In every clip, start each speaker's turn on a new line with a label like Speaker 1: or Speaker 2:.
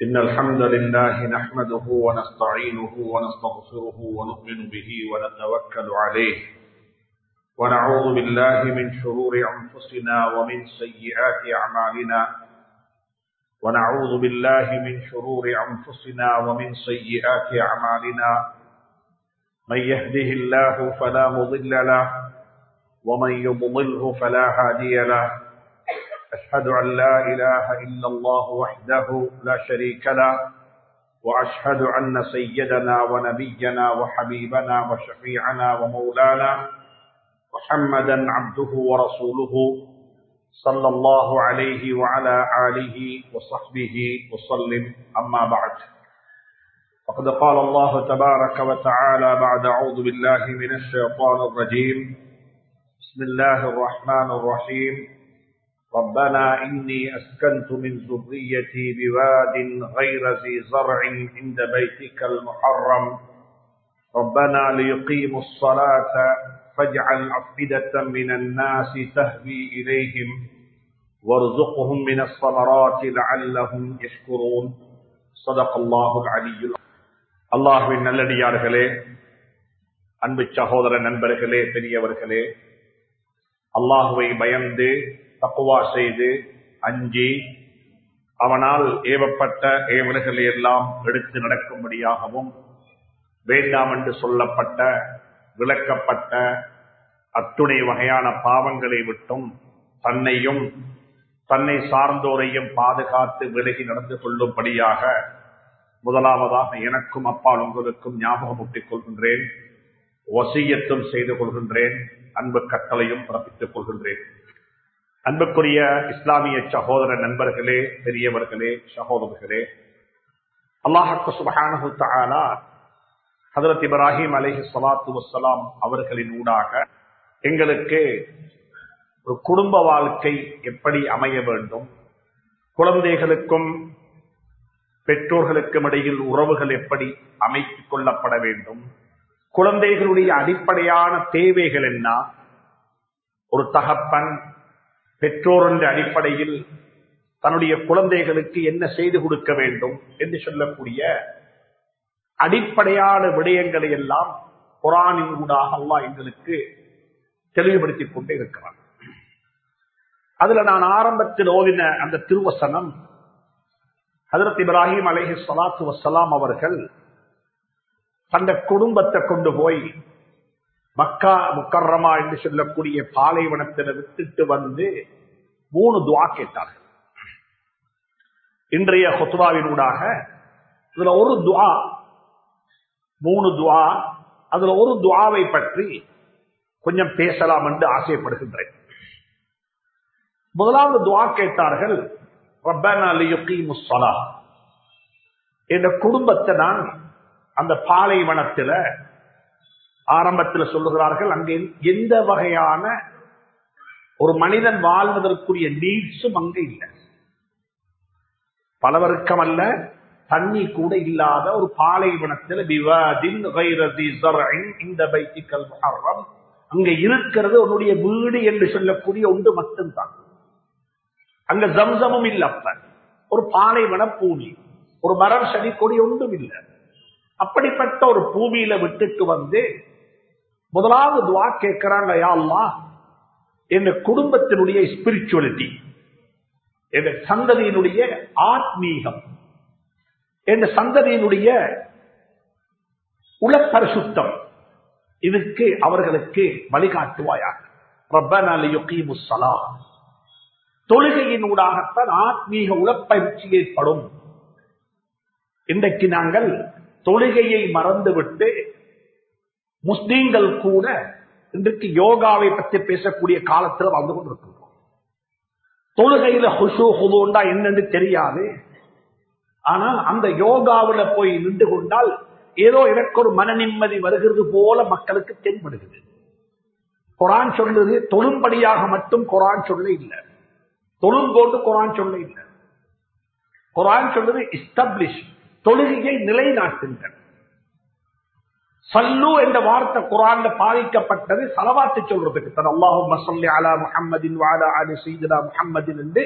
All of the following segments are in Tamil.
Speaker 1: إن الحمد لله نحمده ونستعينه ونستغفره ونؤمن به ونتوكل عليه ونعوذ بالله من شرور أنفسنا ومن سيئات أعمالنا من يهده الله فلا مضل له ومن يضلله فلا هادي له أشهد أن لا إله إلا الله وحده لا شريك له وأشهد أن سيدنا ونبينا وحبيبنا وشفيعنا ومولانا محمدا عبده ورسوله صلى الله عليه وعلى آله وصحبه وسلم أما بعد فقد قال الله تبارك وتعالى بعد أعوذ بالله من الشيطان الرجيم بسم الله الرحمن الرحيم ربنا إني أسكنت من ذريتي بواد غير ذي زرع عند بيتك المحرم ربنا ليقيموا الصلاة فاجعل أفئدة من الناس تهوي إليهم وارزقهم من الثمرات لعلهم يشكرون صدق الله العلي அல்லாஹ்வின் நல்லடியார்களே, அன்பு சகோதர நண்பர்களே, பெரியவர்களே, அல்லாஹுவை பயந்து தக்வா செய்து அஞ்சி அவனால் ஏவப்பட்ட ஏவல்களை எல்லாம் எடுத்து நடக்கும்படியாகவும் வேண்டாம் என்று சொல்லப்பட்ட விளக்கப்பட்ட அத்துணை வகையான பாவங்களை விட்டும் தன்னையும் தன்னை சார்ந்தோரையும் பாதுகாத்து விலகி நடந்து கொள்ளும்படியாக முதலாவதாக எனக்கும் அப்பால் உங்களுக்கும் ஞாபகமூட்டிக் கொள்கின்றேன், வசியத்தும் செய்து கொள்கின்றேன், அன்பு கட்டளையும் பிறப்பித்துக் கொள்கின்றேன். அன்புக்குரிய இஸ்லாமிய சகோதர நண்பர்களே, பெரியவர்களே, சகோதரர்களே, அல்லாஹ் சுப்ஹானஹு வ தஆலா ஹஜ்ரத் இப்ராஹிம் அலைஹிஸ்ஸலாத்து வஸ்ஸலாம் அவர்களின் ஊடாக எங்களுக்கு ஒரு குடும்ப வாழ்க்கை எப்படி அமைய வேண்டும், குழந்தைகளுக்கும் பெற்றோர்களுக்கும் இடையில் உறவுகள் எப்படி அமைத்துக் கொள்ளப்பட வேண்டும், குழந்தைகளுடைய அடிப்படையான தேவைகள் என்ன, ஒரு தகப்பன் பெற்றோர் என்ற அடிப்படையில் தன்னுடைய குழந்தைகளுக்கு என்ன செய்து கொடுக்க வேண்டும் என்று சொல்லக்கூடிய அடிப்படையான விடயங்களை எல்லாம் குர்ஆனின் ஊடாக அல்லாஹ் எங்களுக்கு தெளிவுபடுத்திக் கொண்டே இருக்கிறார். அதுல நான் ஆரம்பத்தில் ஓதின அந்த திருவசனம், ஹஜ்ரத் இப்ராஹிம் அலைஹிஸ்ஸலாத்து வஸ்ஸலாம் அவர்கள் தந்த குடும்பத்தை கொண்டு போய் மக்கா முக்கர்ரமா என்று சொல்லக்கூடிய பாலைவனத்தில் விட்டுட்டு வந்து 3 துஆ கேட்டார்கள். இன்றைய ஹுத்பாவினூடாக இதுல ஒரு துஆ, 3 துஆ, அதுல ஒரு துஆவை பற்றி கொஞ்சம் பேசலாம் என்று ஆசைப்படுகின்றேன். முதலாவது துஆ கேட்டார்கள், ரப்பனா லியுகீமுஸ் ஸலாஹ். இந்த குடும்பத்தை நான் அந்த பாலைவனத்துல ஆரம்பத்தில் சொல்லுகிறார்கள், அங்கே எந்த வகையான ஒரு மனிதன் வாழ்வதற்குரிய நீட்ஸும் அங்க இல்லை, பலவர்க்கம் அல்ல, தண்ணி கூட இல்லாத ஒரு பாலைவனத்தில் பிவாதின் கைர ஸீ ஸர்இன் இன்த பைத்திக்கல் முஹர்ரம், அங்க இருக்கிறது உன்னுடைய வீடு என்று சொல்லக்கூடிய ஒன்று மட்டும்தான். அங்க ஜம்சமும் இல்ல, அப்ப ஒரு பாலைவன பூமி, ஒரு மரம் செடி கொடி ஒன்றும் இல்லை. அப்படிப்பட்ட ஒரு பூமியில விட்டுட்டு வந்து முதலாவது துஆ கேட்கிறாங்க, யா அல்லாஹ் என் குடும்பத்தினுடைய ஸ்பிரிச்சுவலிட்டி, என் சந்ததியினுடைய ஆத்மீகம், என் சந்ததியினுடைய உளப்பரிசுத்தம், இதுக்கு அவர்களுக்கு வழிகாட்டுவாயாக. ரப்பனா லியுகீமுஸ் ஸலாஹ், தொழுகையின் ஊடாகத்தான் ஆத்மீக உளப்பயிற்சி ஏற்படும். இன்றைக்கு நாங்கள் தொழுகையை மறந்துவிட்டு முஸ்லீம்கள் கூட இன்றைக்கு யோகாவை பற்றி பேசக்கூடிய காலத்தில் வந்து கொண்டிருக்கிறோம். தொழுகையில ஹுஷூ ஹுதூண்டா என்னன்னு தெரியாது, ஆனா அந்த யோகாவில போய் நின்று கொண்டால் ஏதோ எனக்கு ஒரு மன நிம்மதி வருகிறது போல மக்களுக்கு தென்படுகிறது. குர்ஆன் சொல்லுது, தொழும்படியாக மட்டும் குர்ஆன் சொல்ல இல்லை, தொழும்போட்டு குர்ஆன் சொல்ல இல்லை. குர்ஆன் சொல்லுது எஸ்டாப்ளிஷ், தொழுகையை நிலைநாட்டுங்கள். சல்லு என்ற வார்த்தை குர்ஆன்ல பாதிக்கப்பட்டது ஸலவாத் சொல்றதுக்கு தான். அல்லாஹும்ம ஸல்லி அலா முஹம்மதின் வ அலா ஆலி ஸய்யிதினா முஹம்மதின் என்று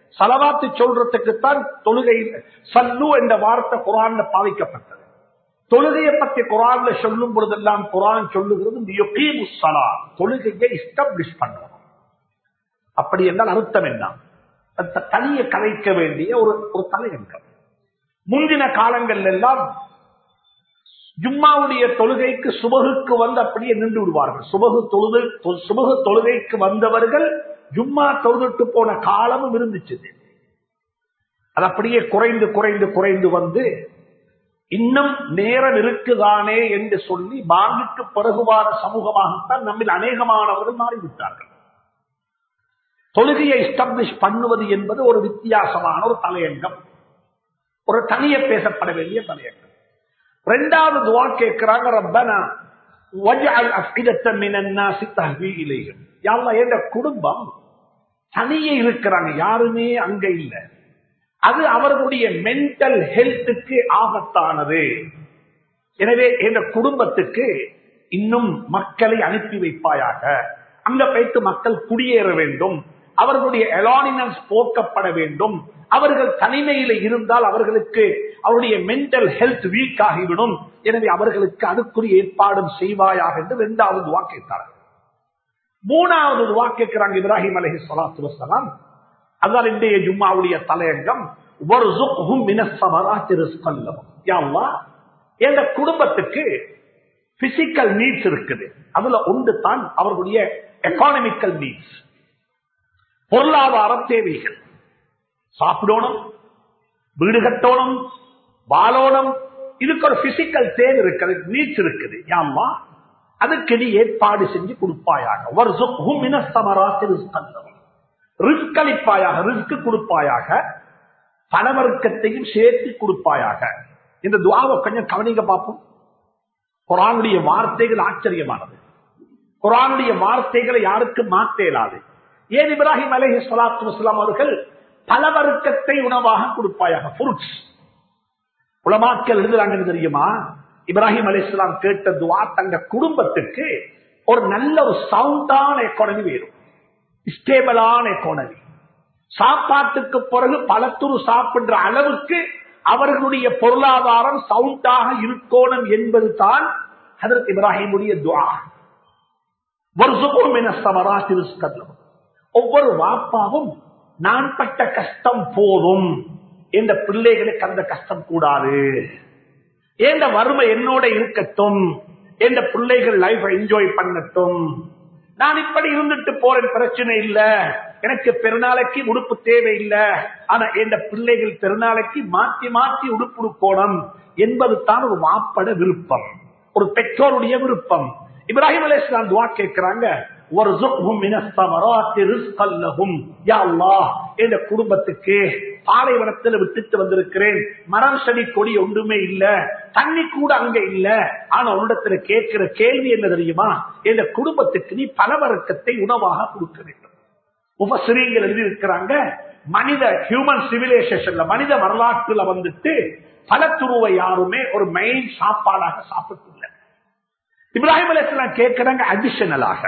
Speaker 1: சலவாத்து சொல்றதுக்குத்தான் தொழுகை சல்லு என்ற வார்த்தை குர்ஆன்ல பாவிக்கப்பட்டது. தொழுகையை பற்றி குர்ஆன்ல சொல்லும் பொழுதெல்லாம் குர்ஆன் சொல்லுகிறது யுகீமுஸ் ஸலாத், தொழுகையை எஸ்டாப்லிஷ் பண்ணணும். அப்படி என்றால் அர்த்தம் என்ன? தனியே கலைக்க வேண்டிய ஒரு தலையங்கம். முந்தின காலங்கள் எல்லாம் ஜும்மாவுடைய தொழுகைக்கு சுபகுக்கு வந்து அப்படியே நின்று விடுவார்கள். சுபகு தொழுகைக்கு வந்தவர்கள் ஜும்மா தொழுதுட்டு போன காலமும் இருந்துச்சு. அது அப்படியே குறைந்து குறைந்து குறைந்து வந்து இன்னும் நேரம் இருக்குதானே என்று சொல்லி பாங்குக்கு பிறகுவார சமூகமாகத்தான் நம்மில் அநேகமானவர்கள் மாறிவிட்டார்கள். தொழுகையை எஸ்டாப்லிஷ் பண்ணுவது என்பது ஒரு வித்தியாசமான ஒரு தலையங்கம், ஒரு தனியே பேசப்பட வேண்டிய தலையங்கம். இரண்டாவது துஆ கேட்கிறாங்க, ரப்பனா வஜ்அல் அஃஇதத்தன் மினன் நாஸி தஹ்வி இலைஹிம். யா அல்லாஹ், என்ற குடும்பம் தனியே இருக்கிறாங்க, யாருமே அங்க இல்ல, அது அவர்களுடைய மென்டல் ஹெல்த்துக்கு ஆபத்தானது. எனவே என்ற குடும்பத்துக்கு இன்னும் மக்களை அனுப்பி வைப்பாயாக, அங்க போயிட்டு மக்கள் குடியேற வேண்டும், அவர்களுடைய அலானினன்ஸ் போக்கப்பட வேண்டும். அவர்கள் தனிமையில இருந்தால் அவர்களுக்கு அவருடைய மென்டல் ஹெல்த் வீக் ஆகிவிடும். எனவே அவர்களுக்கு அதுக்குரிய ஏற்பாடும் செய்வாயாக என்று இரண்டாவது துஆ கேட்டார்கள். மூணாவது துஆ கேட்கிறாங்க இப்ராஹிம் அலைஹிஸ்ஸலாத்து வஸ்ஸலாம். அதான் இன்றைய ஜும்மாவுடைய தலையங்கம், வர்ஸுக்ஹும் மினஸ் ஸமராத்தி ரிஸ்கன் லஹும். யா அல்லாஹ், இந்த குடும்பத்துக்கு பிசிக்கல் நீட்ஸ் இருக்குது, அதுல ஒன்று தான் அவர்களுடைய எகானமிக்கல் நீட்ஸ், பொருளாதார தேவைகள். சாப்பிடணும், வீடு கட்டணும், வாழணும், இதுக்கு ஒரு பிசிக்கல் தேவை இருக்குது, நீட்ஸ் இருக்குது. யா அல்லாஹ், அதுக்கு நீ ஏற்பாடு செஞ்சு கொடுப்பாயாக. வர்ஸுக்ஹும் மினஸ் ஸமராத்தி ரிஸ்கன் லஹும், ரிஸ்க் அளிப்பாயாக, ரிஸ்க் கொடுப்பாயாக, பணவர்க்கத்தையும் சேர்த்து கொடுப்பாயாக. இந்த துஆவை கொஞ்சம் கவனிக்க பார்ப்போம். குர்ஆனுடைய வார்த்தைகள் ஆச்சரியமானது. குர்ஆனுடைய வார்த்தைகளை யாருக்கும் மாற்ற இயலாது. ஏன் இப்ராஹிம் அலைஹிஸ்ஸலாத்து வஸ்ஸலாம் அவர்கள் பலவர்க்கத்தை உணவாக கொடுப்பாயாக, ஃப்ரூட்ஸ். உலமாக்கள் எழுதுறாங்க தெரியுமா, இப்ராஹிம் அலைஹிஸ்ஸலாம் கேட்ட துஆ தங்க குடும்பத்துக்கு ஒரு நல்ல ஒரு சவுண்டான எக்கானமி வேணும், ஸ்டேபிளான எக்கானமி. சாப்பாட்டுக்கு பிறகு பலத்துரு சாப்பிடுற அளவுக்கு அவர்களுடைய பொருளாதாரம் சவுண்டாக இருக்கணும் என்பது தான் ஹஜ்ரத் இப்ராஹிமுடைய துஆ. வர்ஸுக்ஹும் மினஸ் ஸமராத்தி ரிஸ்கன் லஹும். ஒவ்வொரு வாப்பாவும் நான் பட்ட கஷ்டம் போதும், என்ற பிள்ளைகளுக்கு அந்த கஷ்டம் கூடாது, என்ற வறுமை என்னோட இருக்கட்டும், என்ற பிள்ளைகள் லைஃப் என்ஜாய் பண்ணட்டும், நான் இப்படி இருந்துட்டு போறேன், பிரச்சனை இல்ல, எனக்கு பெருநாளைக்கு உடுப்பு தேவையில்லை, ஆனா என் பிள்ளைகள் பெருநாளைக்கு மாற்றி மாற்றி உடுப்பு உடுக்கணும் என்பது தான் ஒரு வாப்பட விருப்பம், ஒரு பெற்றோருடைய விருப்பம். இப்ராஹிம் அலைஹிஸ்ஸலாம் துஆ கேட்கிறாங்க, வர்ஸுக்ஹும் மினஸ் ஸமராத்தி ரிஸ்கன் லஹும். யா அல்லாஹ், என் குடும்பத்துக்கு பாலைவனத்தில் விட்டுட்டு வந்திருக்கிறேன், மரம் செடி கொடி ஒன்றுமே இல்ல, தண்ணி கூட அங்க இல்ல, ஆனா உன்னிடத்துல கேட்கிற கேள்வி என்ன தெரியுமா, என் குடும்பத்துக்கு நீ பலவர்க்கத்தை உணவாக கொடுக்க வேண்டும். முஃபஸ்ஸிரீன்கள் எழுதி இருக்கிறாங்க, மனித ஹியூமன் சிவிலைசேஷன்ல, மனித வரலாற்றுல வந்துட்டு பலத்துருவை யாருமே ஒரு மெயின் சாப்பாடாக சாப்பிட்டு இல்லை. இப்ராஹிம் அலைஹிஸ்ஸலாம் கேட்கிறாங்க அடிஷனலாக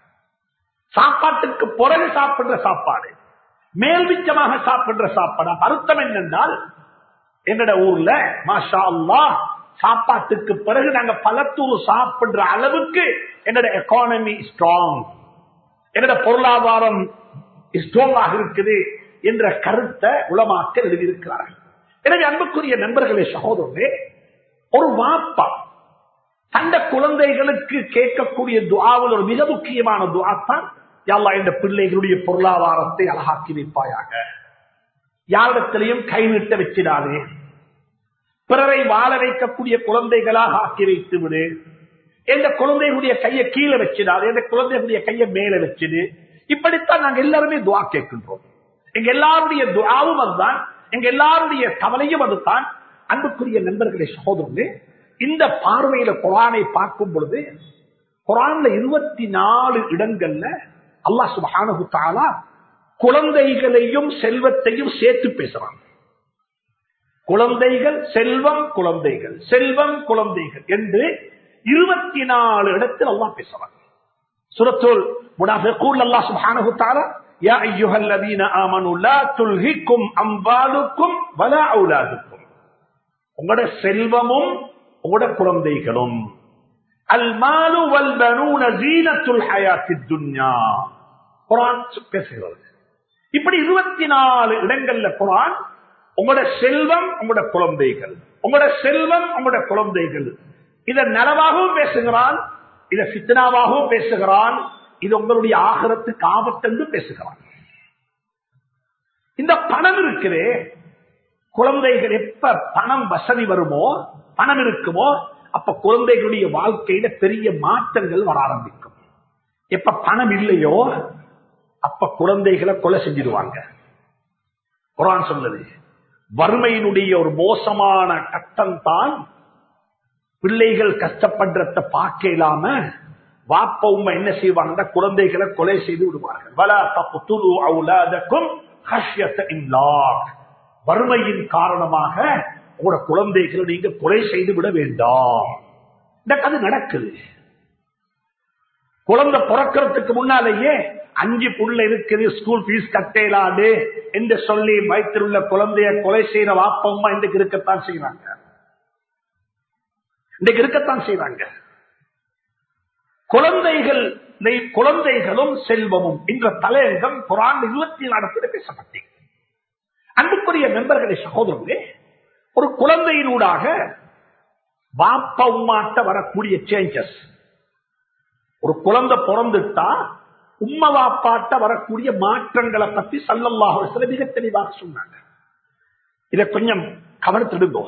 Speaker 1: சாப்பாட்டுக்கு பிறகு சாப்பிடுற சாப்பாடு, மேல்மிச்சமாக சாப்பிடுற சாப்பாடு. அர்த்தம் என்னென்றால், எங்கட ஊர்ல மாஷா அல்லாஹ் சாப்பாட்டுக்கு பிறகு நாங்க பலத்தூர் சாப்பிடுற அளவுக்கு என்னோட எக்கானமி ஸ்ட்ராங், என்னோட பொருளாதாரம் ஸ்ட்ராங்காக இருக்குது என்ற கருத்தை உலமாக்கள் எழுதியிருக்கிறார்கள். எனவே அன்புக்குரிய நண்பர்களே, சகோதரர்களே, ஒரு வாப்பா தந்த குழந்தைகளுக்கு கேட்கக்கூடிய துஆவில் ஒரு மிக முக்கியமான துஆ தான், யா அல்லாஹ், இந்த பிள்ளைகளுடைய பொருளாதாரத்தை அழகாக்கி வைப்பாயாக, யாரிடத்திலையும் கை நீட்ட வச்சிடாதே, பிறரை வாழ வைக்கக்கூடிய குழந்தைகளாக ஆக்கி வைத்து விடு, எந்த குழந்தைகளுடைய கையை கீழே வச்சிடாது, எந்த குழந்தைகளுடைய கையை மேல வச்சிடு. இப்படித்தான் நாங்க எல்லாருமே துஆ கேட்கின்றோம். எங்க எல்லாருடைய துஆவும் அதுதான், எங்க எல்லாருடைய கவலையும் அதுதான். அன்புக்குரிய நண்பர்களே, சகோதரர்களே, இந்த பார்வையில குர்ஆனை பார்க்கும் பொழுது குர்ஆன்ல 24 இடங்கள்ல அல்லாஹ் சுப்ஹானஹு வ தஆலா குழந்தைகளையும் செல்வத்தையும் சேர்த்து பேசுறான். குழந்தைகள், செல்வம், குழந்தைகள், செல்வம், குழந்தைகள் என்று 24 இடத்தில் அல்லாஹ் பேசுறான். சூரத்துல் முனாஃபிகூன் அல்லாஹ் சுப்ஹானஹு வ தஆலா யா அய்யுஹல்லதீன ஆமனு லா துல்ஹிக்கும் அம்வாலுக்கும் வலா அவுலாதுக்கும். உங்களோட செல்வமும் உங்களோட குழந்தைகளும். அல் மாலு வல் பனூன ஜீனத்துல் ஹயாத்தித் துன்யா. குர்ஆன் பேசுகிறது. இப்படி 24 இடங்கள்ல குர்ஆன் உங்களோட செல்வம் உங்களோட குழந்தைகள், உங்களோட செல்வம் உங்களோட குழந்தைகள், இத நலவாகவும் பேசுகிறான், இத ஃபித்னாவாகவும் பேசுகிறான், இது உங்களுடைய ஆகிரத்துக்கு ஆபத்து என்று பேசுகிறான். இந்த பணம் இருக்கிறே, குழந்தைகள் எப்ப பணம் வசதி வருமோ, பணம் இருக்குமோ, அப்ப குழந்தைகளுடைய வாழ்க்கையில பெரிய மாற்றங்கள் வர ஆரம்பிக்கும். எப்ப பணம் இல்லையோ அப்ப குழந்தைகளை கொலை செஞ்சிருவாங்க. குர்ஆன் சொல்லுது, வறுமையினுடைய ஒரு மோசமான கட்டம் தான் பிள்ளைகள் கஷ்டப்படுறத பார்க்க இல்லாம வாப்ப உம்மா என்ன செய்வாங்க, குழந்தைகளை கொலை செய்து விடுவார்கள். வலா தக்துலு அவுலாதக்கும் ஹஷ்யத இம்லாக். வறுமையின் காரணமாக உங்களோட குழந்தைகளை நீங்க கொலை செய்து விட வேண்டாம். இந்த கதை நடக்குது. குழந்தை பிறக்கிறதுக்கு முன்னாலேயே 5 புள்ள இருக்குது, ஸ்கூல் பீஸ் கட்டேலாது என்று சொல்லி வயிற்றில் உள்ள குழந்தைய கொலை செய்யற வாப்பம்மா இன்றைக்கு இருக்கத்தான் செய்யறாங்க. இன்றைக்கு இருக்கத்தான் செய்யறாங்க. குழந்தைகளும் செல்வமும் என்ற தலையங்கம் குர்ஆன் 24 இடத்தில் பேசப்பட்டது. அன்புக்குரிய நண்பர்களே, சகோதரர்களே, ஒரு குழந்தையினூடாக வாப்பா உம்மாட்ட வரக்கூடிய சேஞ்சஸ், ஒரு குழந்தை பிறந்துட்டா உம்மா வாப்பாட்ட வரக்கூடிய மாற்றங்களை பற்றி ஸல்லல்லாஹு அலைஹி வஸல்லம் மிக தெளிவாக சொன்னாங்க. இதை கொஞ்சம் கவனித்திடுங்கோ.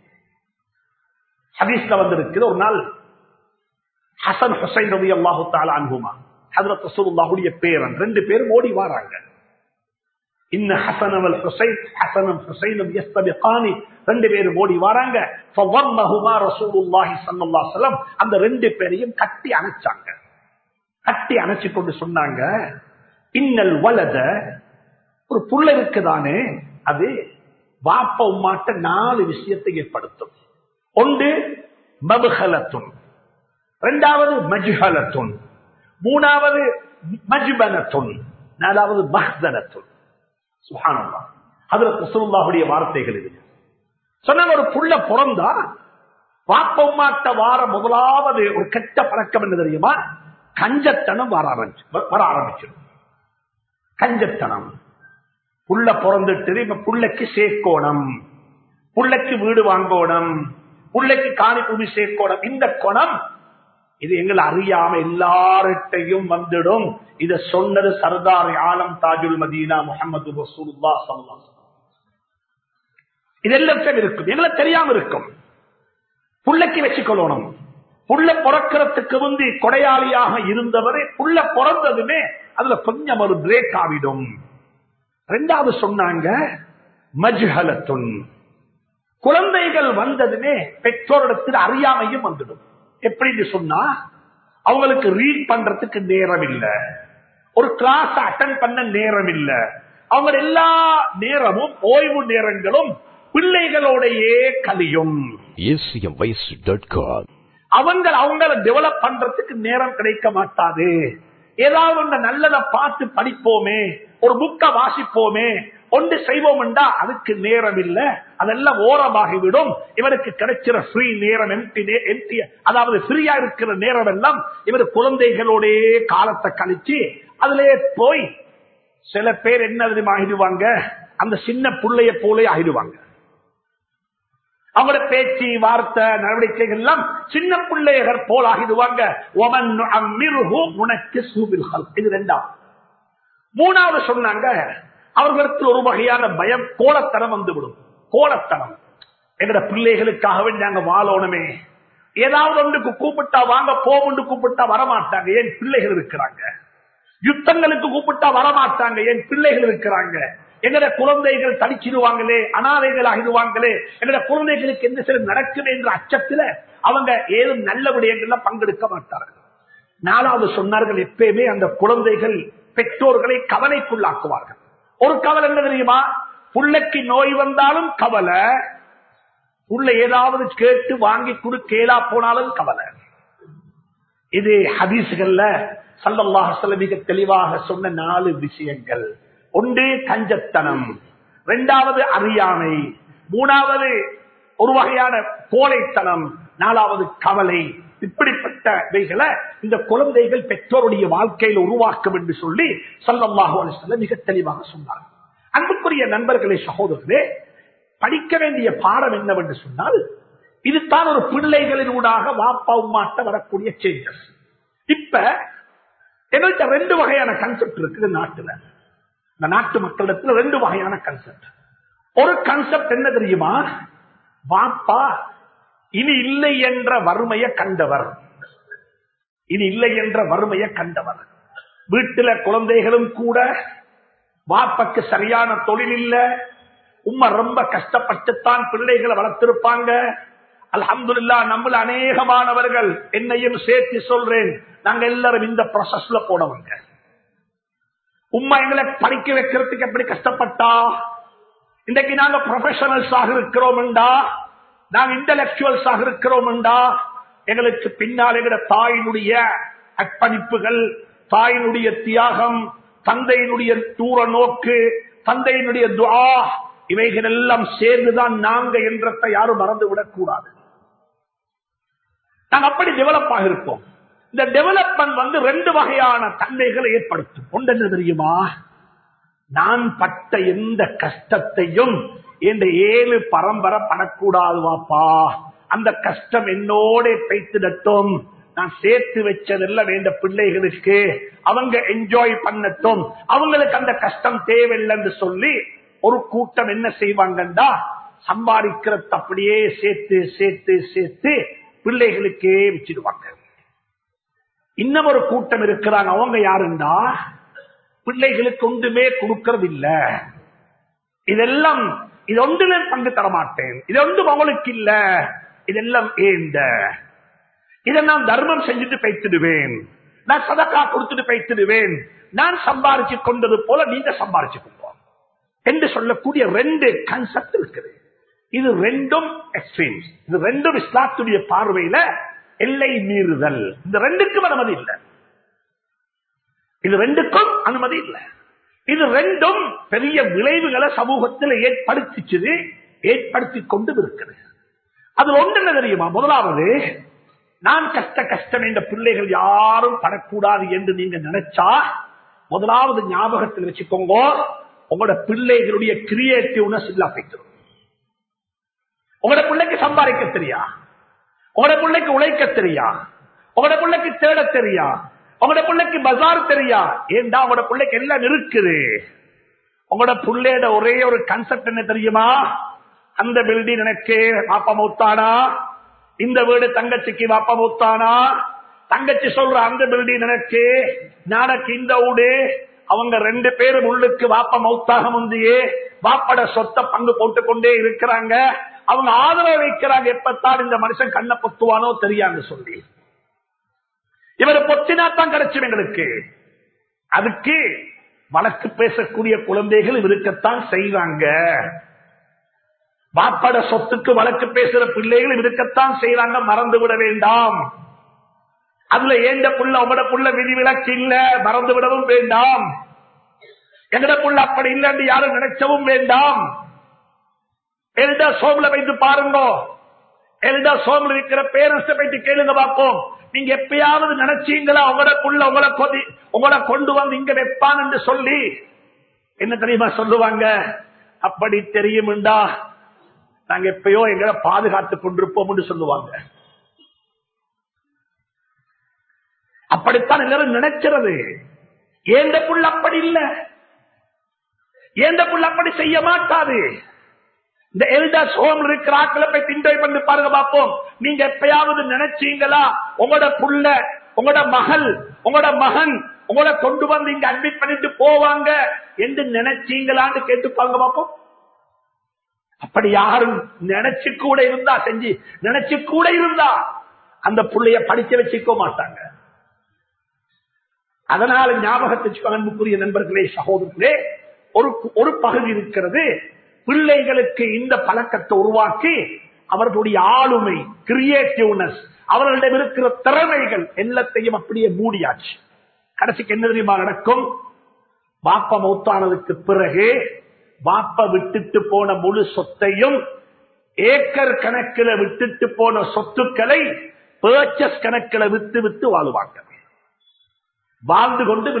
Speaker 1: ஹதீஸ்ல வந்திருக்கு, ஒரு நாள் ஹசன் ஹுசைன் ரலியல்லாஹு தஆலா அன்ஹுமா, ஹஜ்ரத் ரசூலுல்லாஹுடைய பேரன் 2 பேரும் ஓடி வராங்க. இன்ன ஹசன் வல் ஹுசைன், ஹசனும் ஹுசைனும் யஸ்தபிகானி, 2 பேரும் ஓடி வராங்க. ஃபவம்மஹுமா ரசூலுல்லாஹி ஸல்லல்லாஹு அலைஹி வஸல்லம், அந்த 2 பேரையும் கட்டி அணைச்சாங்க. கட்டி அணைச்சு கொண்டு சொன்னாங்க, இன்னல் வலத, ஒரு புள்ள இருக்குதானே, அது வாப்ப உம்மாட்ட 4 விஷயத்தை ஏற்படுத்தும். ஒன்று மப்ஹலத்துன், 2வது மஜ்ஹலத்துன், 3வது மஜ்பனத்துன், 4வது மஹ்தனத்துன். சுப்ஹானல்லாஹ், ஹஜ்ரத் ரசூலுல்லாஹுடைய வார்த்தைகள் இது. சொன்ன ஒரு புள்ள பிறந்தா வாப்ப உம்மாட்ட வார முதலாவது ஒரு கெட்ட பழக்கம் என்ன தெரியுமா? கஞ்சத்தனம் வர ஆரம்பிச்சிடும். கஞ்சத்தனம். புள்ள பிறந்துட்டு இப்ப புள்ளைக்கு சேர்க்கோணம், புள்ளைக்கு வீடு வாங்கோணம், புள்ளைக்கு காணி பூமி சேர்க்கோணம். இந்த குணம் இது எங்களை அறியாம எல்லார்ட்டையும் வந்துடும். இத சொன்னது சர்தார் ஆலம் தாஜுல் மதீனா முஹம்மது ரசூலுல்லாஹ் ஸல்லல்லாஹு அலைஹி வஸல்லம். இதெல்லாம் இருக்கும், எங்களுக்கு தெரியாம இருக்கும். புள்ளைக்கு வச்சுக்கொள்ளணும். புள்ள பிறக்கிறதுக்கு முந்தி கொடையாளியாக இருந்தவரே புள்ள பிறந்ததுமே அதுல கொஞ்சம் ஒரு பிரேக் ஆகிடும். 2வது சொன்னாங்க மஜ்ஹலத்துன், குழந்தைகள் வந்ததுமே பெற்றோரிடத்தில் அறியாமையும் வந்துடும். எப்படின்னு சொன்னா, அவங்களுக்கு ரீட் பண்றதுக்கு நேரம் இல்ல, ஒரு கிளாஸ் அட்டெண்ட் பண்ண நேரம் இல்ல, அவங்க எல்லா நேரமும் ஓய்வு நேரங்களும் பிள்ளைகளோடையே கழியும். அவங்கள டெவலப் பண்றதுக்கு நேரம் கிடைக்க மாட்டாது. ஏதாவது ஒன்று நல்லதை பார்த்து படிப்போமே, ஒரு புக்கை வாசிப்போமே, ஒன்று செய்வோம் என்றா அதுக்கு நேரம் இல்ல, அதெல்லாம் ஓரமாகிவிடும். இவருக்கு கிடைக்கிற ஃப்ரீ நேரம், எம்டி, அதாவது ஃப்ரீயா இருக்கிற நேரம் எல்லாம் இவர் குழந்தைகளோட காலத்தை கழிச்சு அதிலே போய் சில பேர் என்ன ஆகிடுவாங்க, அந்த சின்ன பிள்ளைய போலே ஆகிடுவாங்க. அவங்களோட பேச்சு வார்த்தை நடவடிக்கைகள் எல்லாம் சின்ன பிள்ளைகள் போல் ஆகிடுவாங்க. இது 2வது. 3வது சொன்னாங்க, அவர்களுக்கு ஒரு வகையான பயம், கோலத்தனம் வந்துவிடும். கோலத்தனம். எங்கட பிள்ளைகளுக்காகவே நாங்க வாழணுமே, ஏதாவது ஒன்றுக்கு கூப்பிட்டா வாங்க போகுண்டு கூப்பிட்டா வரமாட்டாங்க, ஏன் பிள்ளைகள் இருக்கிறாங்க. யுத்தங்களுக்கு கூப்பிட்டா வரமாட்டாங்க, ஏன் பிள்ளைகள் இருக்கிறாங்க. எங்கட குழந்தைகள் தடிச்சிடுவாங்களே, அனாதைகள் ஆகிடுவாங்களே, எங்கட குழந்தைகளுக்கு என்ன சில நடக்குது என்ற அச்சத்துல அவங்க ஏதும் நல்ல விடயங்கள்ல பங்கெடுக்க மாட்டார்கள். 4வது சொன்னார்கள், எப்பயுமே அந்த குழந்தைகள் பெற்றோர்களை கவலைக்குள்ளாக்குவார்கள். ஒரு கவலை என்ன தெரியுமா? புள்ளைக்கு நோய் வந்தாலும் கவலை, புள்ள ஏதாவது கேட்டு வாங்கி கொடு கேளா போனாலும் கவலை. இது ஹதீஸ்கள்ல ஸல்லல்லாஹு அலைஹி வஸல்லம் மிக தெளிவாக சொன்ன 4 விஷயங்கள். ஒன்று கஞ்சத்தனம், இரண்டாவது அறியாமை, மூணாவது ஒரு வகையான கோழைத்தனம், நாலாவது கவலை. இப்படிப்பட்டவைகளை இந்த குழந்தைகள் பெற்றோருடைய வாழ்க்கையில் உருவாக்கும் என்று சொல்லி ஸல்லல்லாஹு அலைஹி வஸல்லம் மிக தெளிவாக சொன்னார். அன்புக்குரிய நண்பர்களே, சகோதரர்களே, படிக்க வேண்டிய பாடம் என்னவென்று சொன்னால், இதுதான் ஒரு பிள்ளைகளின் ஊடாக வாப்பா உம்மாட்ட வரக்கூடிய சேஞ்சஸ். இப்ப எங்கள்கிட்ட 2 வகையான கன்செப்ட் இருக்குது நாட்டுல. இந்த நாட்டு மக்களிடத்துல 2 வகையான கன்செப்ட். ஒரு கன்செப்ட் என்ன தெரியுமா? வாப்பா இனி இல்லை என்ற வறுமையை கண்டவர், இனி இல்லை என்ற வறுமையை கண்டவர். வீட்டுல குழந்தைகளும் கூட வாப்பாக்கு சரியான தொழில் இல்ல, உம்மா ரொம்ப கஷ்டப்பட்டுத்தான் பிள்ளைகளை வளர்த்திருப்பாங்க. அல்ஹம்துலில்லாஹ் நம்மள அநேகமானவர்கள், என்னையும் சேர்த்து சொல்றேன், நாங்க எல்லாரும் இந்த ப்ராசஸ்ல போனவங்க. உம்மா எங்களை படிக்க வைக்கிறதுக்கு எப்படி கஷ்டப்பட்டா, இன்றைக்கு நாங்க ப்ரொஃபஷனல்ஸ் ஆக இருக்கிறோம்டா, நாங்க இன்டலெக்சுவல்ஸ் ஆக இருக்கிறோம்டா, எங்களுக்கு பின்னால் எங்கட தாயினுடைய அர்ப்பணிப்புகள், தாயினுடைய தியாகம், தந்தையினுடைய தூர நோக்கு, தந்தையினுடைய துஆ, இவைகள் எல்லாம் சேர்ந்துதான் நாங்க என்றதை யாரும் மறந்து விடக்கூடாது. நாங்க அப்படி டெவலப் ஆகிருக்கோம். இந்த டெவலப்மெண்ட் 2 வகையான தன்மைகளை ஏற்படுத்தும். ஒன்று என்ன தெரியுமா? நான் பட்ட எந்த கஷ்டத்தையும் என்ற 7 பரம்பரை படக்கூடாது வாப்பா, அந்த கஷ்டம் என்னோட பேய்த்திடட்டும், நான் சேர்த்து வச்சதெல்லாம் வேண்ட பிள்ளைகளுக்கு, அவங்க என்ஜாய் பண்ணட்டும், அவங்களுக்கு அந்த கஷ்டம் தேவையில்லைன்னு சொல்லி ஒரு கூட்டம் என்ன செய்வாங்கண்டா, சம்பாதிக்கிறது அப்படியே சேர்த்து சேர்த்து சேர்த்து பிள்ளைகளுக்கே வச்சிடுவாங்க. இன்னும் ஒரு கூட்டம் இருக்கிறாங்க, அவங்க யாருண்டா, பிள்ளைகளுக்கு ஒன்றுமே கொடுக்கறது இல்ல, இதெல்லாம் இது ஒன்றுமே பங்கு தரமாட்டேன், இது ஒன்றும் அவங்களுக்கு இல்ல, இதெல்லாம் ஏந்த, இதை நான் தர்மம் செஞ்சுட்டு பேய்த்திடுவேன், நான் சதக்கா கொடுத்துட்டு பேய்த்திடுவேன், நான் சம்பாரிச்சு கொண்டது போல நீங்க சம்பாரிச்சு கொண்டோம் என்று சொல்லக்கூடிய 2 கான்செப்ட் இருக்குது. இது 2ம் எக்ஸ்ட்ரீம்ஸ். இது 2ம் இஸ்லாத்துடைய பார்வையில எல்லை மீறுதல். இந்த 2க்கும் அனுமதி இல்லை, இது 2க்கும் அனுமதி இல்லை. இது 2ம் பெரிய விளைவுகளை சமூகத்தில் ஏற்படுத்தி கொண்டு இருக்கிறது. அது ஒன்று என்ன தெரியுமா? முதலாவது, நான் கஷ்டம் என்ற பிள்ளைகள் யாரும் படக்கூடாது என்று நீங்க நினைச்சா, முதலாவது ஞாபகத்தில் வச்சுக்கோங்க, உங்களோட பிள்ளைகளுடைய கிரியேட்டிவ்னஸ் இல்ல போய்த்திடும். உங்களோட பிள்ளைக்கு சம்பாதிக்க தெரியா, உங்களோட பிள்ளைக்கு உழைக்க தெரியா, உங்களோட பிள்ளைக்கு தேட தெரியா, உங்களோட பிள்ளைக்கு பஜார் தெரியா, ஏண்டா உங்களோட பிள்ளைக்கு எல்லாம் இருக்குது. உங்களோட பிள்ளையோட ஒரே ஒரு கன்செப்ட் என்ன தெரியுமா? அந்த பில்டிங் எனக்கு வாப்பா மூத்தானா, இந்த வீடு தங்கச்சிக்கு வாப்பா மூத்தானா, தங்கச்சி சொல்ற அந்த பில்டிங் எனக்கு, நாளைக்கு இந்த வீடு, அவங்க 2 பேரும் உள்ளுக்கு வாப்பா மௌத்தாக முந்தியே வாப்பட சொத்தை பங்கு போட்டுக்கொண்டே இருக்கிறாங்க. அவங்க ஆதரவு வைக்கிறாங்க, எப்பத்தான் இந்த மனுஷன் கண்ணை பொத்துவானோ தெரியான்னு சொல்லி. இவர் பொத்தினாத்தான் கிடைச்சும் எங்களுக்கு. அதுக்கு வழக்கு பேசக்கூடிய குழந்தைகள் இருக்கத்தான் செய்வாங்க. வாப்பட சொத்துக்கு வழக்கு பேசுற பிள்ளைகள் இருக்கத்தான் செய்வாங்க, மறந்து விட வேண்டாம். அதுல ஏண்ட புள்ள உங்களோட புள்ள விதிவிலக்கு இல்ல, மறந்து விடவும் வேண்டாம். எங்கட புள்ள அப்படி இல்லைன்னு யாரும் நினைச்சவும் வேண்டாம். எல்டா சோம்ல வைத்து பாருங்க, எல்டா சோம்ல இருக்கிற பேரண்ட்ஸ் போயிட்டு கேளுங்க பார்ப்போம். நீங்க எப்பயாவது நினைச்சீங்களா உங்களோட புள்ள உங்களை கொண்டு வந்து இங்க வைப்பான் என்று சொல்லி? என்ன தெரியுமா சொல்லுவாங்க? அப்படி தெரியும்டா நாங்க எப்பயோ எங்களை பாதுகாத்துக் கொண்டிருப்போம் என்று சொல்லுவாங்க. அப்படித்தான் எல்லாரும் நினைக்கிறது. ஏந்த புள்ள அப்படி இல்ல, ஏந்த புள்ள அப்படி செய்ய மாட்டாது. இந்த எல்டர்ஸ் ஹோம்ல இருக்கிற ஆட்களை போய் திண்டை பண்ணி பாருங்க பார்ப்போம். நீங்க எப்பயாவது நினைச்சீங்களா உங்களோட புள்ள, உங்களோட மகள், உங்களோட மகன் உங்களை கொண்டு வந்து இங்க அட்மிட் பண்ணிட்டு போவாங்க என்று நினைச்சீங்களான்னு கேட்டுப்பாங்க பார்ப்போம். அப்படி யாரும் நினைச்சு கூட இருந்தா, செஞ்சு நினைச்சு கூட இருந்தா அந்த புள்ளைய படிக்க வச்சுக்க மாட்டாங்க. அதனால ஞாபகத்தை அன்புக்குரிய நண்பர்களே, சகோதரர்களே, ஒரு பகுதி இருக்கிறது. பிள்ளைகளுக்கு இந்த பழக்கத்தை உருவாக்கி அவர்களுடைய ஆளுமை, கிரியேட்டிவ்னஸ், அவர்களிடம் இருக்கிற திறமைகள் எல்லாத்தையும் அப்படியே மூடியாச்சு. கடைசிக்கு என்ன தெரியுமா நடக்கும்? பாப்பா மௌத்தானதுக்கு பிறகு பாப்பா விட்டுட்டு போன முழு சொத்தையும் ஏக்கர் கணக்கில் விட்டுட்டு போன சொத்துக்களை பர்ச்சேஸ் கணக்கில் வித்து வித்து வாழுவாங்க. வாழ்ந்து கொண்டும்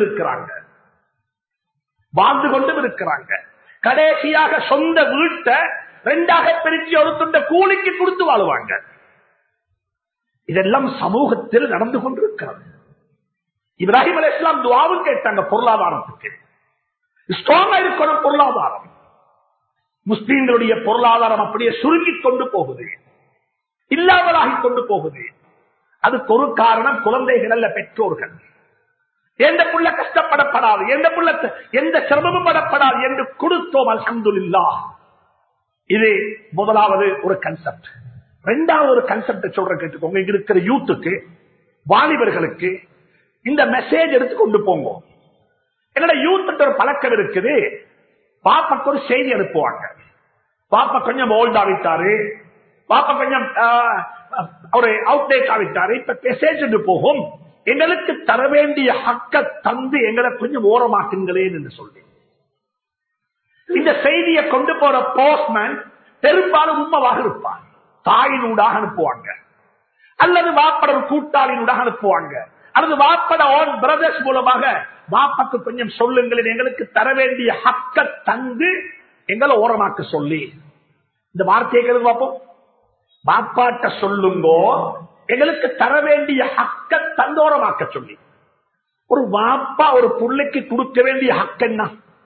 Speaker 1: இருக்கிறாங்க. கடைசியாக சொந்த வீட்டை ரெண்டாக பிரிச்சு ஒரு துண்ட கூலிக்கு கொடுத்து வாழுவாங்க. இதெல்லாம் சமூகத்தில் நடந்து கொண்டிருக்கிறது. இப்ராஹிம் அலைஹிஸ்ஸலாம் துஆவும் கேட்டாங்க பொருளாதாரத்துக்கு. ஸ்ட்ராங்கா இருக்கணும் பொருளாதாரம். முஸ்லிம்களுடைய பொருளாதாரம் அப்படியே சுருங்கிக் கொண்டு போகுது, இல்லாமலாகிக் கொண்டு போகுது. அதுக்கு ஒரு காரணம் குழந்தைகள் அல்ல, பெற்றோர்கள். எந்த புள்ள கஷ்டப்படப்படாது, எந்த புள்ள எந்த சிரமமும் படப்படாது என்று கொடுத்தோம். அல்ஹம்துலில்லாஹ். இது முதலாவது ஒரு கன்செப்ட். இரண்டாவது ஒரு கன்செப்ட் சொல்ற கேட்டுக்கோங்க. இங்க இருக்கிற யூத்துக்கு, வாலிபர்களுக்கு இந்த மெசேஜ் எடுத்து கொண்டு போங்க. என்னோட யூத் ஒரு பழக்கம் இருக்குது. பாப்பாக்கு ஒரு செய்தி அனுப்புவாங்க. பாப்பா கொஞ்சம் ஓல்ட் ஆகிட்டாரு, பாப்பா கொஞ்சம் ஒரு அவுட்டேட் ஆகிட்டாரு, இப்ப மெசேஜ் போகும். எங்களுக்கு தர வேண்டிய ஹக்க தந்து எங்களை கொஞ்சம் ஓரமாக்குங்களேன் என்று சொல்லி இந்த செய்தியை கொண்டு போற போஸ்ட்மேன் பெரும்பாலும் உண்மையாக இருப்பார். தாயினூடாக அனுப்புவாங்க, அல்லது வாப்பட ஒரு கூட்டாளினூடாக அனுப்புவாங்க, அல்லது வாப்பட ஓன் பிரதர்ஸ் மூலமாக வாப்பாக்கு கொஞ்சம் சொல்லுங்கள், எங்களுக்கு தர வேண்டிய ஹக்க தந்து எங்களை ஓரமாக்க சொல்லி. இந்த வார்த்தையை பார்ப்போம். பாப்பாட்ட சொல்லுங்கோ, எங்களுக்கு தர வேண்டிய ஹக்க தந்தோரமாக்க சொல்லி. ஒரு வாப்பா ஒரு புள்ளைக்கு கொடுக்க வேண்டிய ஹக்க என்ன?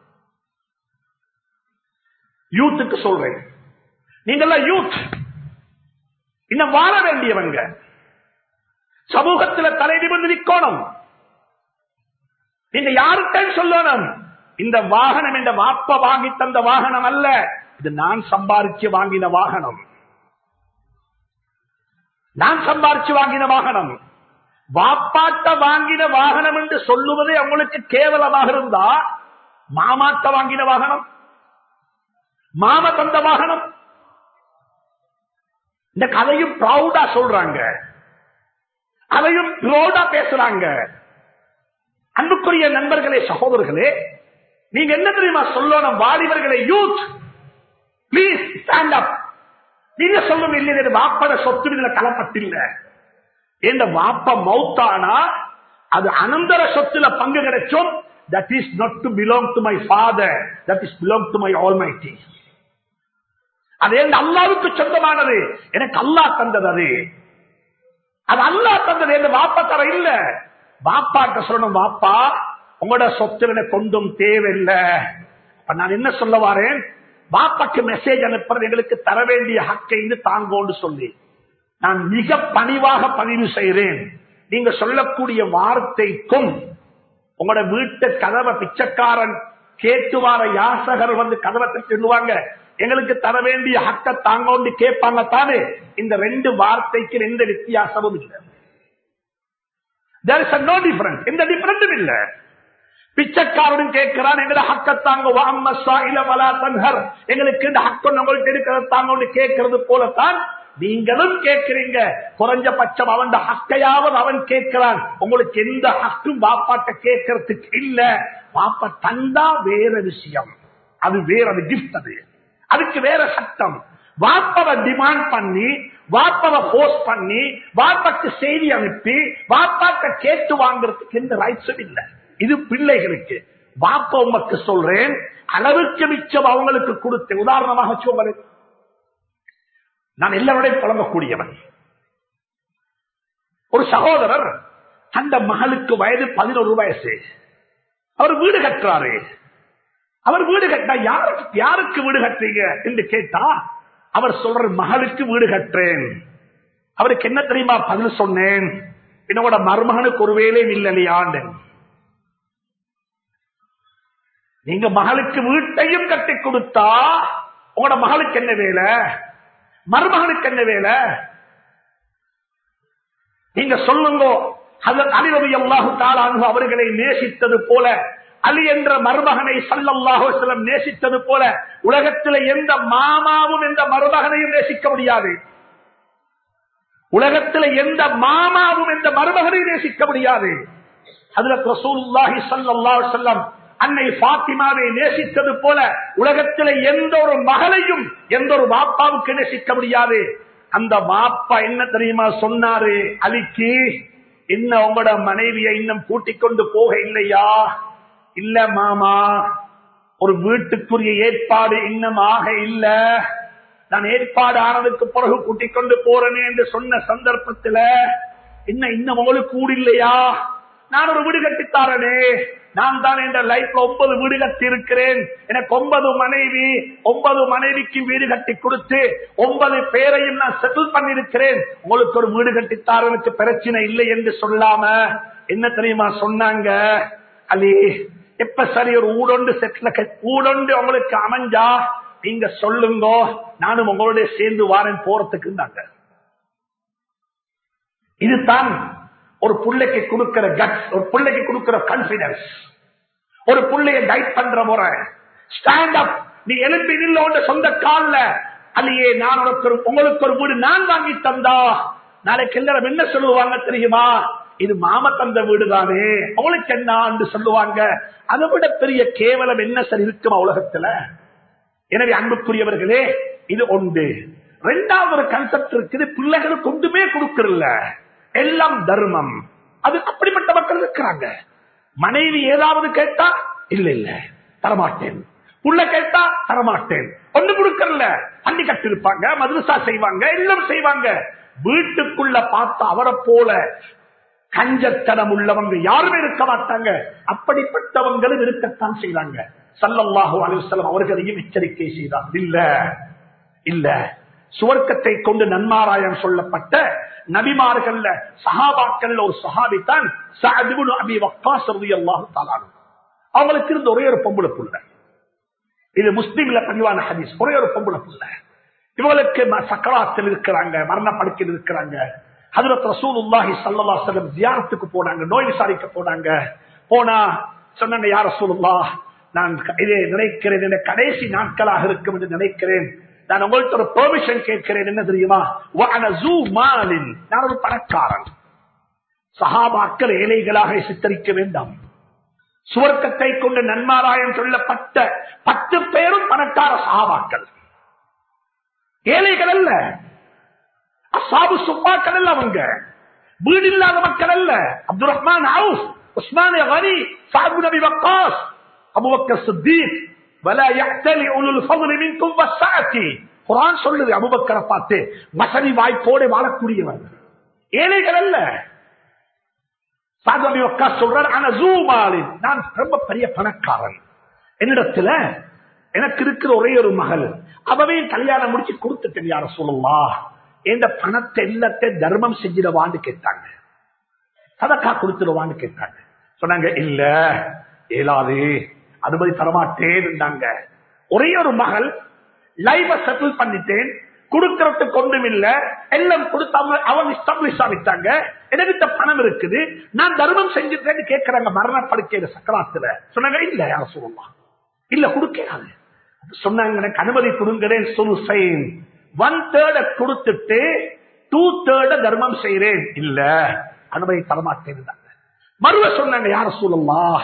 Speaker 1: யூத்துக்கு சொல்றேன், நீங்கெல்லாம் யூத், இன்னும் வாழ வேண்டியவங்க, சமூகத்தில் தலை நிமிர்ந்து நிற்கணும். நீங்க யாருக்க சொல்லணும், இந்த வாகனம் என்ற வாப்பா வாங்கி தந்த வாகனம் அல்ல, இது நான் சம்பாதிச்சு வாங்கின வாகனம். நான் சம்பாதிச்சு வாங்கின வாகனம். வாப்பாட்ட வாங்கின வாகனம் என்று சொல்லுவதே அவங்களுக்கு கேவலமாக இருந்தா, மாமாட்ட வாங்கின வாகனம், மாமா தந்த வாகனம். இந்த கதையும் ப்ரௌடா சொல்றாங்க, அதையும் ப்ரௌடா பேசுறாங்க. அன்புக்குரிய நண்பர்களே, சகோதரர்களே, நீங்க என்ன தெரியுமா சொல்லணும்? வாலிபர்களே, யூத், பிளீஸ் ஸ்டாண்ட் அப். நீங்க சொல்லும் இல்லையா, வாப்பட சொத்து இதுல கலப்பட்டில்ல. இந்த வாப்ப மௌத்தானா அது அனந்தர சொத்துல பங்கு கிடைச்சும். That is not to belong to my father, that is belong to my Almighty. அது அல்லாஹ்வுக்கு சொந்தமானது, எனக்கு அல்லாஹ் தந்தது. அது அல்லாஹ் தந்தது, என் வாப்பா தர இல்ல. வாப்பாட்ட சொல்லணும், வாப்பா உங்களோட சொத்து கொண்டும் தேவையில்லை. நான் என்ன சொல்ல வாரேன், வாப்பாக்கு மெசேஜ் அனுப்புறது எங்களுக்கு தர வேண்டிய ஹக்கை தாங்கோன்னு சொல்லி நான் மிக பணிவாக பதிவு செய்கிறேன். நீங்க சொல்லக்கூடிய வார்த்தைக்கும் உங்களோட வீட்டு கதவை பிச்சைக்காரன் கேட்டுவார யாசகர் வந்து கதவை சொல்லுவாங்க, எங்களுக்கு தர வேண்டிய ஹக்க தாங்கோண்டு கேட்பாங்க தானே. இந்த ரெண்டு வார்த்தைக்கு எந்த வித்தியாசமும் இல்லை. There is no difference. எந்த டிஃபரன்ஸும் இல்ல. பிச்சைக்காரனும் கேட்கிறான், எங்களை ஹக்கத்தாங்க, எங்களுக்கு இந்த ஹக்கம் உங்கள்கிட்ட இருக்கிறத தாங்க கேட்கறது போலத்தான் நீங்களும் கேட்கிறீங்க. குறைஞ்சபட்சம் அவன் ஹக்கையாவது அவன் கேட்கிறான். உங்களுக்கு எந்த ஹக்கும் வாப்பாட்ட கேட்கறதுக்கு இல்ல. வாப்பா தந்தா வேற விஷயம், அது வேற, அது கிஃப்ட், அது அதுக்கு வேற சட்டம். வாப்பாவை டிமாண்ட் பண்ணி, வாப்பாவை போஸ்ட் பண்ணி, வாப்பாக்கு செய்தி அனுப்பி வாப்பாட்ட கேட்டு வாங்கறதுக்கு எந்த ரைட்ஸும் இல்லை. இது பிள்ளைகளுக்கு. வாப்பா உமக்கு சொல்றேன், அளவுக்கு மிச்சம் அவங்களுக்கு கொடுத்து. உதாரணமாக சொல்றேன், நான் எல்லாரோடையும் புலங்கக்கூடியவன். ஒரு சகோதரர், அந்த மகளுக்கு வயது 11 வயசு. அவர் வீடு கட்டுறாரு. அவர் வீடு கட்டா யாருக்கு வீடு கட்டுறீங்க என்று கேட்டா, அவர் சொல்ற மகளுக்கு வீடு கட்டுறேன். அவருக்கு என்ன தெரியுமா பதில் சொன்னேன், என்னோட மருமகனுக்கு ஒரு வேலையும் இல்லையாண்டு. நீங்க மகளுக்கு வீட்டையும் கட்டி கொடுத்தா உங்களோட மகளுக்கு என்ன வேலை, மருமகனுக்கு என்ன வேலை? நீங்க சொல்லுங்க. அலி ரலியல்லாஹு தஆலா அன்ஹு அவர்களை நேசித்தது போல, அலி என்ற மருமகனை ஸல்லல்லாஹு அலைஹி வஸல்லம் நேசித்தது போல உலகத்தில் எந்த மாமாவும் எந்த மருமகனையும் நேசிக்க முடியாது. உலகத்தில் எந்த மாமாவும் எந்த மருமகனையும் நேசிக்க முடியாது. ஹஜ்ரத் ரசூலுல்லாஹி ஸல்லல்லாஹு அலைஹி வஸல்லம் அன்னை ஃபாத்திமாவை நேசித்தது போல உலகத்தில் எந்த ஒரு மகளையும் எந்த ஒரு வாப்பாவுக்கு நேசிக்க முடியாது. அந்த வாப்பா என்ன தெரியுமா சொன்னாரு அலிக்கு, இன்னும் உங்களோட மனைவியை இன்னும் கூட்டிக் கொண்டு போக இல்லையா? இல்ல மாமா, ஒரு வீட்டுக்குரிய ஏற்பாடு இன்னும் ஆக இல்ல, நான் ஏற்பாடு ஆனதுக்கு பிறகு கூட்டிக் கொண்டு போறேன் என்று சொன்ன சந்தர்ப்பத்தில் இன்னும் உங்களுக்கு கூடு இல்லையா? நான் ஒரு வீடு கட்டித்தாரனே, நான் தான் என்ற லைஃப்ல 9 வீடு கட்டி இருக்கிறேன், எனக்கு 9 மனைவி, 9 மனைவிக்கு வீடு கட்டி கொடுத்து 9 பேரையும் நான் செட்டில் பண்ணிருக்கிறேன், உங்களுக்கு ஒரு வீடு கட்டித்தாரனுக்கு பிரச்சனை இல்லை என்று சொல்லாம என்ன தெரியுமா சொன்னாங்க, அலி எப்ப சரி ஒரு ஊடொண்டு உங்களுக்கு அமைஞ்சா நீங்க சொல்லுங்க, நானும் உங்களோட சேர்ந்து வாரேன் போறதுக்கு. இதுதான் ஒரு பிள்ளைக்கு கொடுக்கிற கட்ஸ், ஒரு பிள்ளைக்கு கொடுக்கிற கான்பிடன்ஸ், ஒரு பிள்ளைய கைட் பண்ற முறை. ஸ்டாண்ட் அப், நீ எழுப்பி நில்ல சொந்த கால்ல. அல்லையே நான் உங்களுக்கு ஒரு வீடு நான் வாங்கி தந்தா நாளைக்கு எல்லாரும் என்ன சொல்லுவாங்க தெரியுமா? இது மாம தந்த வீடு தானே, அவளுக்கு என்ன சொல்லுவாங்க. அதை விட பெரிய கேவலம் என்ன சார் இருக்குமா உலகத்துல? எனவே அன்புக்குரியவர்களே, இது ஒன்று. இரண்டாவது ஒரு கன்செப்ட் இருக்குது, பிள்ளைகளுக்கு ஒன்றுமே கொடுக்கறல, எல்லாம் தர்மம். அது அப்படிப்பட்ட மக்கள் இருக்கிறாங்க. மனைவி ஏதாவது கேட்டா இல்ல இல்ல தரமாட்டேன், புள்ள கேட்டா தரமாட்டேன், ஒண்ணு கொடுக்கறல. பள்ளி கட்டிருப்பாங்க, மதரசா செய்வாங்க, எல்லாம் செய்வாங்க. வீட்டுக்குள்ள பார்த்து அவரை போல கஞ்சத்தனம் உள்ளவங்க யாருமே இருக்க மாட்டாங்க. அப்படிப்பட்டவங்களும் இருக்கத்தான் செய்வாங்க. ஸல்லல்லாஹு அலைஹி வஸல்லம் அவர்களையும் எச்சரிக்கை செய்தார். இல்ல இல்ல, சுவர்க்கத்தை கொண்டு நன்மாராயம் சொல்லப்பட்ட நபிமார்கள் சஹாபாக்கள் ஒரு சஹாபி தான் சஅத் இப்னு அபி வக்காஸ் ரலியல்லாஹு தஆலா. அவங்களுக்கு இருந்த ஒரே ஒரு பொம்பளை புள்ள, இது முஸ்லிம்ல பதிவான ஹதீஸ். ஒரே ஒரு பொம்பளை புள்ள, இவங்களுக்கு சக்கராத்தில் இருக்கிறாங்க, மரண படுக்கையில் இருக்கிறாங்க. ஹஜ்ரத் ரசூலுல்லாஹி ஸல்லல்லாஹு அலைஹி வஸல்லம் ஜியாரத்துக்கு போனாங்க, நோய் விசாரிக்க போனாங்க. போனா சொன்னாங்க, யா ரசூலுல்லாஹ், நான் இதை நினைக்கிறேன், கடைசி நாட்களாக இருக்கும் என்று நினைக்கிறேன், நான் உங்கள்கிட்ட ஒரு பெர்மிஷன் கேட்கிறேன். என்ன தெரியுமா? நான் ஒரு பணக்காரன். சஹாபாக்கள் ஏழைகளாக சித்தரிக்க வேண்டாம். சுவர்க்கத்தை கொண்டு நன்மாராயம் சொல்லப்பட்ட 10 பேரும் பணக்கார சஹாபாக்கள், ஏழைகள் அல்ல. அஸ்ஹாபு சுஃபாக்கள் அல்ல, அவங்க வீடு இல்லாத மக்கள் அல்ல. Abdul Rahman Awf, Usman Ghani, Saad ibn Abi Waqqas, Abu Bakr Siddiq, வலா யஹ்தலி உலுல் ஃபضل மின்கும் வஸ்ஸஅதி. குர்ஆன் சொல்லுது அபூபக்கரை பார்த்து, வசதி வாய்ப்போடு வாழக்கூடியவர், ஏழைகள் அல்ல. சஅத் இப்னு அபி வக்காஸ் சொல்றார், அன ஸூ மாலின், நான் ரொம்ப பெரிய பணக்காரன், என்னிடத்துல எனக்கு இருக்கிற ஒரே ஒரு மகள், அவவே கல்யாணம் முடிச்சு கொடுத்துட்டேன் யா ரசூலுல்லாஹ், இந்த பணத்தை எல்லாத்தையும் தர்மம் செஞ்சிடவான்னு கேட்டாங்க, சதக்கா கொடுத்துடுவான்னு கேட்டாங்க. சொன்னாங்க, இல்ல இயலாது, அதுபடி தரமாட்டேன். ஒரே ஒரு மகள், லைஃப செட்டில் பண்ணிட்டேன், கொடுக்கறதுக்கு ஒன்றும் இல்ல, எல்லாம் கொடுத்தாங்க, அவங்க எஸ்டாப்ளிஷ் ஆகிட்டாங்க, என்கிட்ட பணம் இருக்குது, நான் தர்மம் செஞ்சுட்டேன்னு கேட்கிறாங்க மரண படுக்கையில சக்கராத்துல. சொன்னாங்க, இல்ல யார சொல்லலாம், இல்ல கொடுக்காது. சொன்னாங்க, எனக்கு அனுமதி கொடுங்கிறேன், சுலுசைன் 1/3 கொடுத்துட்டு 2/3 தர்மம் செய்யறேன். இல்ல அனுமதி தரமாட்டேன். மறுவ சொன்னாங்க, யார சொல்லலாம்,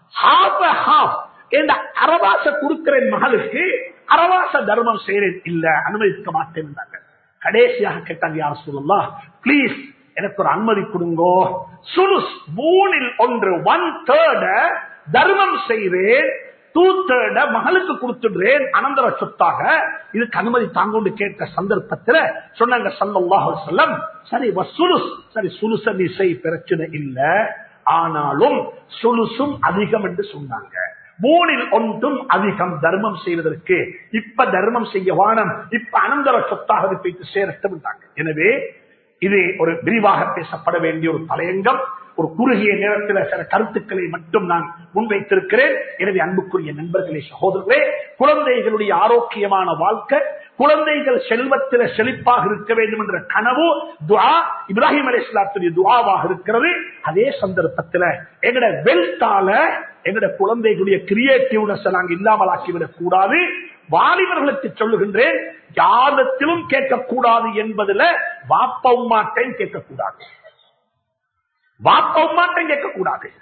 Speaker 1: அரவாச கொடுக்கிறேன் மகளுக்கு, அரவாச தர்மம் செய்யறேன். இல்ல அனுமதிக்க மாட்டேன். கடைசியாக கேட்டாங்க, யார சொல்லலாம், பிளீஸ் எனக்கு ஒரு அனுமதி கொடுங்கோ, சுலுஸ் 3 1 1/3 தர்மம் செய்வேன், 2/3 மகளுக்கு கொடுத்துடுறேன் அனந்தர சொத்தாக, இதுக்கு அனுமதி தாங்கொண்டு கேட்ட சந்தர்ப்பத்தில் சொன்னாங்க ஸல்லல்லாஹு அலைஹி வஸல்லம், சரி வசுலுஸ், சரி சுலுச நீ செய், பிரச்சனை இல்ல, ஆனாலும் சுலுசும் அதிகம் என்று சொன்னாங்க. 3 1 அதிகம் தர்மம் செய்வதற்கு. இப்ப தர்மம் செய்ய வானம், இப்ப அனந்தர சொத்தாக வைத்து சேரட்டும். எனவே இது ஒரு விரிவாக பேசப்பட வேண்டிய ஒரு தலையங்கம். ஒரு குறுகிய நேரத்தில் சில கருத்துக்களை மட்டும் நான் முன்வைத்திருக்கிறேன். எனவே அன்புக்குரிய நண்பர்களே, சகோதரர்களே, குழந்தைகளுடைய ஆரோக்கியமான வாழ்க்கை, குழந்தைகள் செல்வத்தில் செழிப்பாக இருக்க வேண்டும் என்ற கனவு துஆ இப்ராஹிம் அலைஹிஸ்ஸலாத்துடைய துஆவாக இருக்கிறது. அதே சந்தர்ப்பத்தில் எங்கட வெல்த்தால எங்கட குழந்தைகளுடைய கிரியேட்டிவ்னஸ் நாங்கள் இல்லாமல் ஆக்கிவிடக் கூடாது. வாலிபர்களுக்கு சொல்லுகின்றேன், யாரிடத்திலும் கேட்கக்கூடாது என்பதுல வாப்ப உம்மாட்டையும் கேட்கக்கூடாது, வாப்ப உம்மாட்டையும் கேட்கக்கூடாது.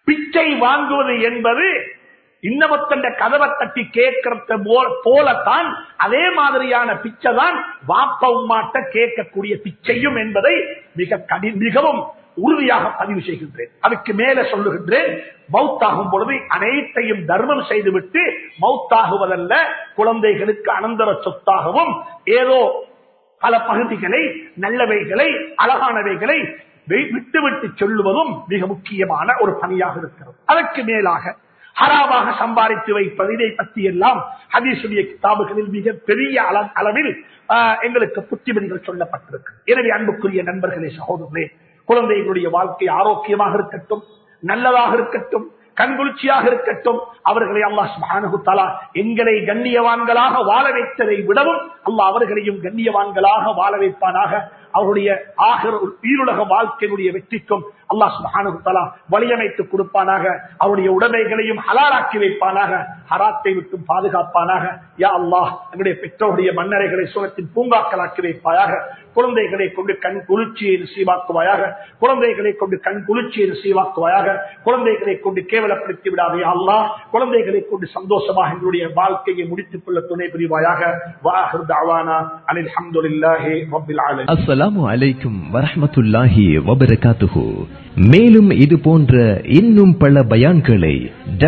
Speaker 1: பிச்சை வாங்குவது என்பது இன்னமொத்தண்ட கதவை தட்டி கேட்கறது போலத்தான் அதே மாதிரியான பிச்சை தான் வாப்ப உம்மாட்ட கேட்கக்கூடிய பிச்சையும் என்பதை மிகவும் உறுதியாக பதிவு செய்கின்றேன். அதுக்கு மேல சொல்லுகின்றேன், மௌத்தாகும் பொழுது அனைத்தையும் தர்மம் செய்துவிட்டு மௌத்தாகுவதல்ல, குழந்தைகளுக்கு அனந்தர சொத்தாகவும் ஏதோ பல பகுதிகளை நல்லவைகளை அழகானவைகளை விட்டுவிட்டு சொல்லுவதும் மிக முக்கியமான ஒரு பணியாக இருக்கிறது. அதற்கு மேலாக ஹராமாக சம்பாதித்து வைப்பது, இதை பற்றி எல்லாம் ஹதீசுடைய கிதாபுகளில் மிக பெரிய அளவில் எங்களுக்கு புத்திமதிகள் சொல்லப்பட்டிருக்கு. எனவே அன்புக்குரிய நண்பர்களே, சகோதரர்களே, குழந்தைகளுடைய வாழ்க்கை ஆரோக்கியமாக இருக்கட்டும், நல்லதாக இருக்கட்டும், கண்குளிர்ச்சியாக இருக்கட்டும். அவர்களை அல்லாஹ் சுப்ஹானஹு தஆலா எங்களை கண்ணியவான்களாக வாழ வைத்ததை விடவும் அல்லாஹ் அவர்களையும் கண்ணியவான்களாக வாழ வைப்பானாக. அவருடைய ஈருலக வாழ்க்கையினுடைய வெற்றிக்கும் அல்லாஹ் சுப்ஹானஹு தஆலா வழியமைத்து கொடுப்பானாக. அவருடைய உடைமைகளையும் ஹலாலாக்கி வைப்பானாக, ஹராத்தை விட்டு பாதுகாப்பானாக. யா அல்லாஹ், எங்களுடைய பெற்றோருடைய மன்னரைகளை சுகத்தின் பூங்காக்களாக்கி வைப்பாயாக. குழந்தைகளை கொண்டு கண் குளிர்ச்சியை நசீவாக்குவாயாக. குழந்தைகளை கொண்டு கண் குளிர்ச்சியை நசீவாக்குவாயாக. குழந்தைகளை கொண்டு கேவலப்படுத்தி விடாதே அல்லாஹ். குழந்தைகளை கொண்டு சந்தோஷமாக எங்களுடைய வாழ்க்கையை முடித்துக் கொள்ள துணை புரிவாயாக. வாஹிர் தஅவானா அனில் ஹம்துலில்லாஹி ரப்பில் ஆலமீன்.
Speaker 2: அஸ்ஸலாமு அலைக்கும் வரஹ்மத்துல்லாஹி வபரகாத்துஹு. மேலும் இது போன்ற இன்னும் பல பயான்களை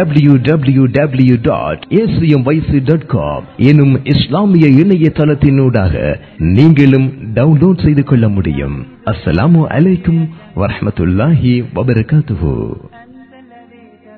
Speaker 2: www.acmyc.com எனும் இஸ்லாமிய இணையதளத்தினூடாக நீங்களும் டவுன்லோட் செய்து கொள்ள முடியும். அஸ்ஸலாமு அலைக்கும் வரஹ்மத்துல்லாஹி வபரகாத்துஹு.